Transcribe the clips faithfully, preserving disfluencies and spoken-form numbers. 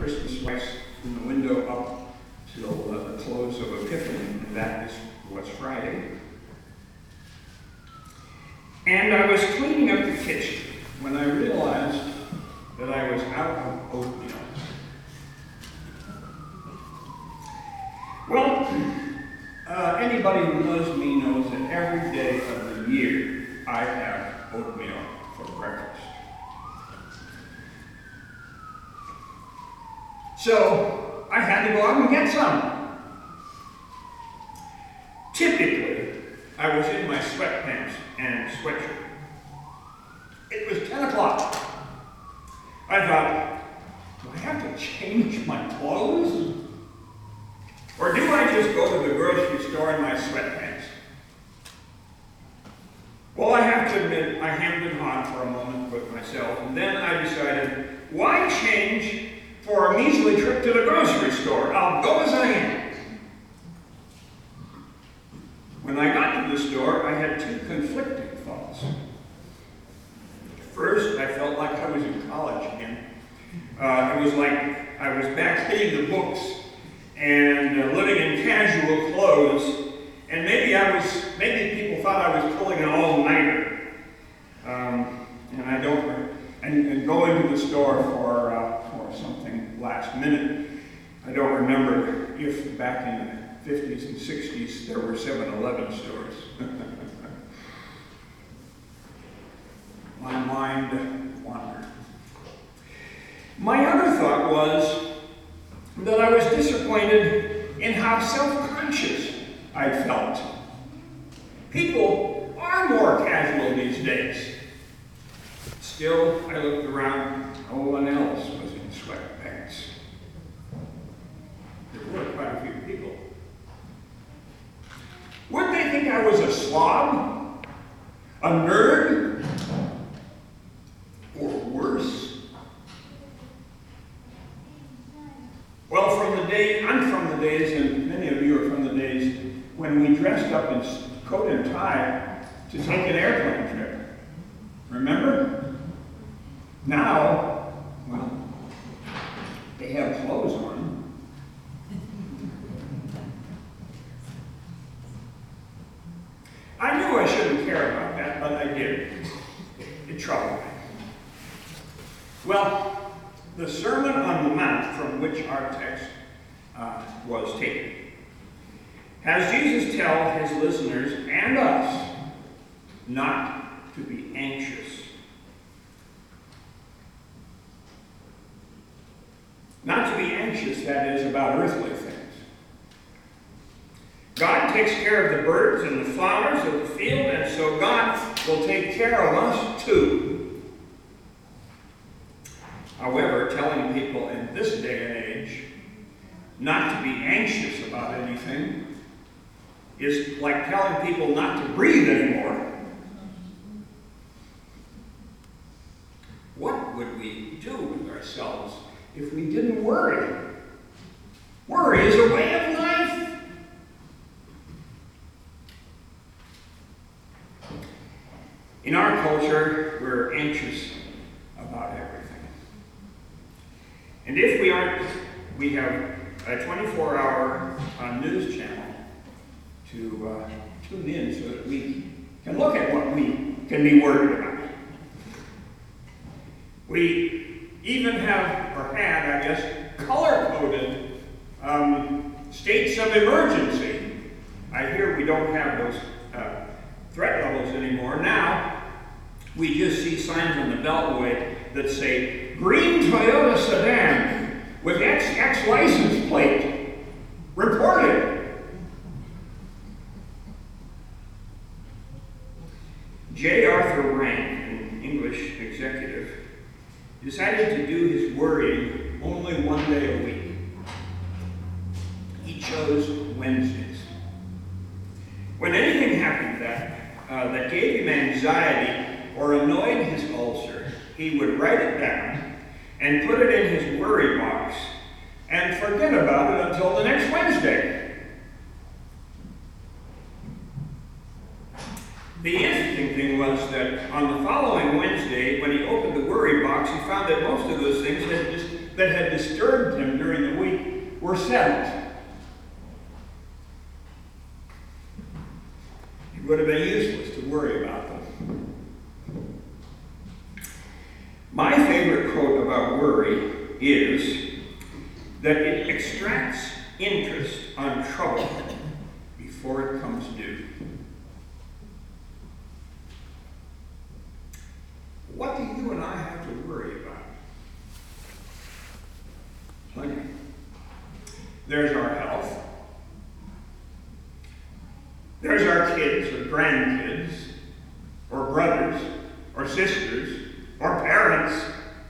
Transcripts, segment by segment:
Christmas lights in the window up till uh, the close of Epiphany, and that is was Friday. And I was cleaning up the kitchen when I realized that I was out of oatmeal. Well, uh, anybody who knows me knows that every day of the year I have oatmeal for breakfast. So I had to go out and get some. Typically, I was in my sweatpants and sweatshirt. It was ten o'clock. I thought, do I have to change my clothes? Or do I just go to the grocery store in my sweatpants? Well, I have to admit, I hemmed and hawed for a moment with myself, and then I decided, why change for a measly trip to the grocery store? I'll go as I am. When I got to the store, I had two conflicting thoughts. First, I felt like I was in college again. Uh, it was like I was back hitting the books and uh, living in casual clothes, and maybe I was, maybe people thought I was pulling an all-nighter. Um, and I don't, and, and going to the store for, uh, for something last minute. I don't remember if back in the fifties and sixties there were seven eleven stores. My mind wandered. My other thought was that I was disappointed in how self-conscious I felt. People are more casual these days. Still, I looked around, no one else was in sweatpants. There were quite a few people. Would they think I was a slob? A nerd? Or worse? Well, from the day, I'm from the days, and many of you are from the days, when we dressed up in coat and tie to take an airplane trip. Remember? Now, well, they have clothes on. I knew I shouldn't care about that, but I did. It troubled me. Well, the Sermon on the Mount, from which our text uh, was taken, has Jesus tell his listeners and us not to be anxious. Not to be anxious, that is, about earthly things. God takes care of the birds and the flowers of the field, and so God will take care of us too. However, telling people in this day and age not to be anxious about anything is like telling people not to breathe anymore. What would we do with ourselves if we didn't worry? Worry is a way of life. In our culture, we're anxious about everything. And if we aren't, we have a twenty-four hour uh, news channel to uh, tune in so that we can look at what we can be worried about. We even have, or had, I guess, color-coded um, states of emergency. I hear we don't have those uh, threat levels anymore. Now, we just see signs on the Beltway that say, green Toyota sedan with X X license plate, reported. J. Arthur Rank, an English executive, decided to do his worrying only one day a week. He chose Wednesdays. When anything happened that, uh, that gave him anxiety or annoyed his ulcer, he would write it down and put it in his worry box and forget about it until the next Wednesday. The interesting thing was that on the following Wednesday, when he opened the worry box, he found that most of those things had just that had disturbed him during the week were settled. It would have been useless to worry about them. My favorite quote about worry is that it extracts interest on trouble before it comes due. What do you and I have to worry about? Plenty. There's our health. There's our kids or grandkids, or brothers, or sisters, or parents.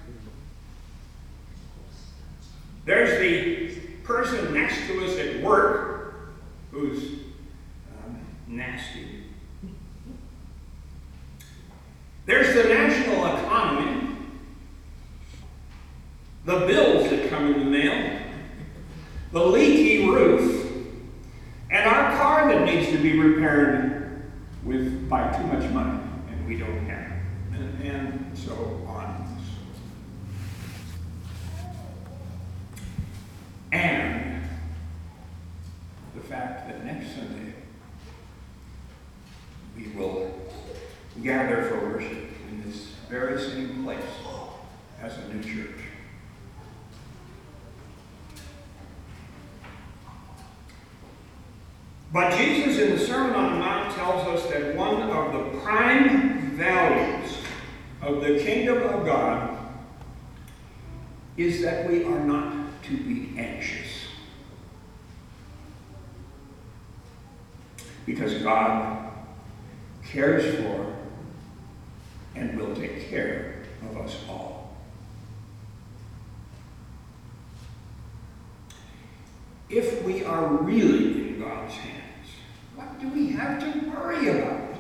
There's the person next to us at work who's um, nasty. There's the national economy, the bills that come in the mail, the leaky roof, and our car that needs to be repaired with by too much money, and we don't have it, and, and so on. And the fact that next Sunday we will gather for worship in this very same place as a new church. But Jesus in the Sermon on the Mount tells us that one of the prime values of the kingdom of God is that we are not to be anxious. Because God cares for and will take care of us all. If we are really in God's hands, what do we have to worry about?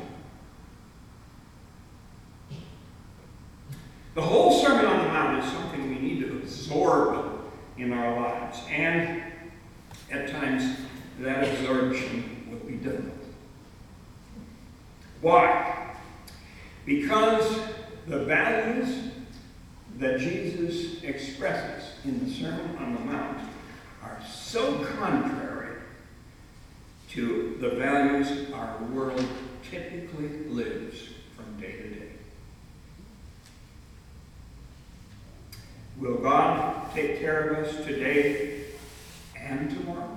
The whole Sermon on the Mount is something we need to absorb in our lives, and at times that absorption will be difficult. Why? Because the values that Jesus expresses in the Sermon on the Mount are so contrary to the values our world typically lives from day to day. Will God take care of us today and tomorrow?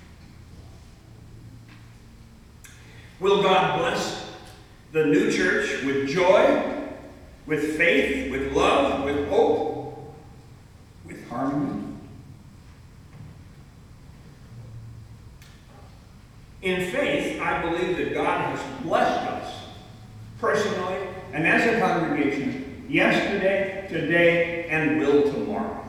Will God bless the new church with joy, with faith, with love, with hope, with harmony? In faith, I believe that God has blessed us personally and as a congregation yesterday, today, and will tomorrow.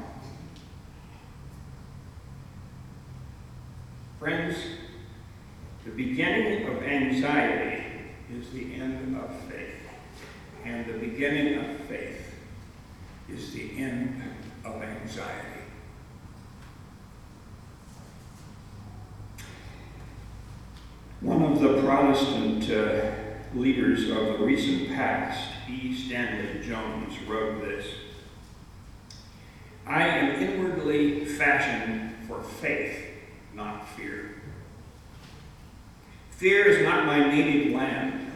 Friends, the beginning of anxiety is the end of faith, and the beginning of faith is the end of anxiety. One of the Protestant uh, leaders of the recent past, E. Stanley Jones, wrote this: I am inwardly fashioned for faith, not fear. Fear is not my native land.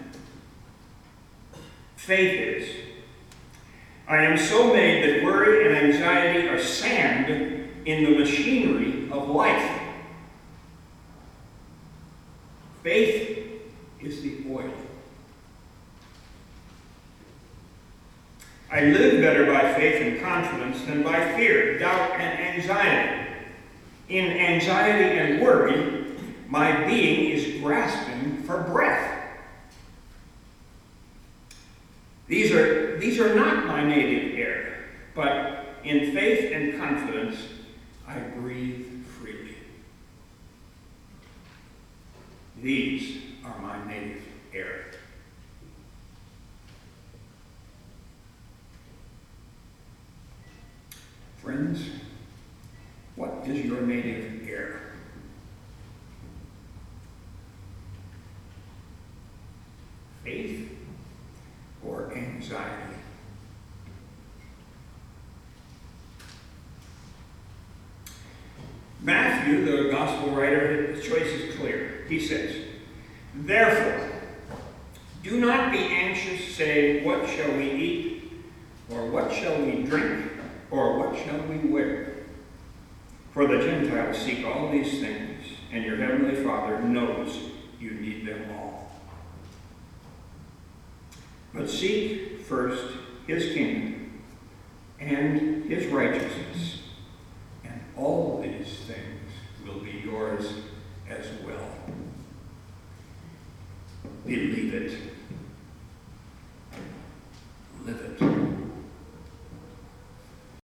Faith is. I am so made that worry and anxiety are sand in the machinery of life. Faith is the oil. I live better by faith and confidence than by fear, doubt, and anxiety. In anxiety and worry, my being is grasping for breath. These are, these are not my native air, but in faith and confidence, I breathe freely. These are my native air. Friends, what is your native air? Faith or anxiety? Matthew, the gospel writer, his choice is clear. He says, "Therefore, do not be anxious, saying, what shall we eat? Or what shall we drink? Or what shall we wear? For the Gentiles seek all these things, and your heavenly Father knows you need them all. But seek first his kingdom and his righteousness, and all these things will be yours as well." Believe it.